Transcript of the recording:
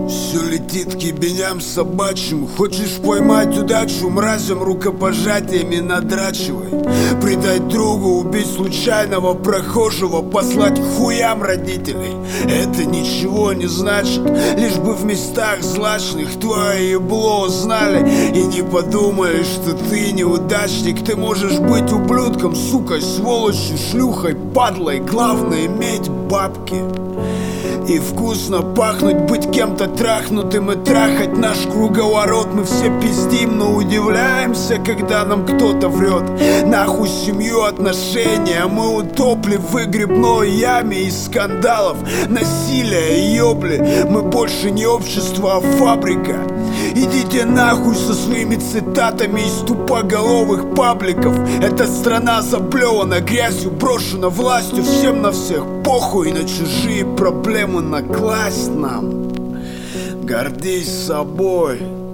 Все летит к ебеням собачьим. Хочешь поймать удачу, мразям рукопожатиями надрачивай. Предать другу, убить случайного прохожего, послать к хуям родителей. Это ничего не значит, лишь бы в местах злачных твое ебло узнали и не подумали, что ты неудачник. Ты можешь быть ублюдком, сукой, сволочью, шлюхой, падлой. Главное иметь бабки и вкусно пахнуть, быть кем-то трахнутым и трахать наш круговорот. Мы все пиздим, но удивляемся, когда нам кто-то врет. Нахуй семью, отношения, мы утопли в выгребной яме из скандалов, насилия и ёбли. Мы больше не общество, а фабрика. Идите нахуй со своими цитатами из тупоголовых пабликов. Эта страна заплевана грязью, брошена властью. Всем на всех похуй, на чужие проблемы накласть нам. Гордись собой.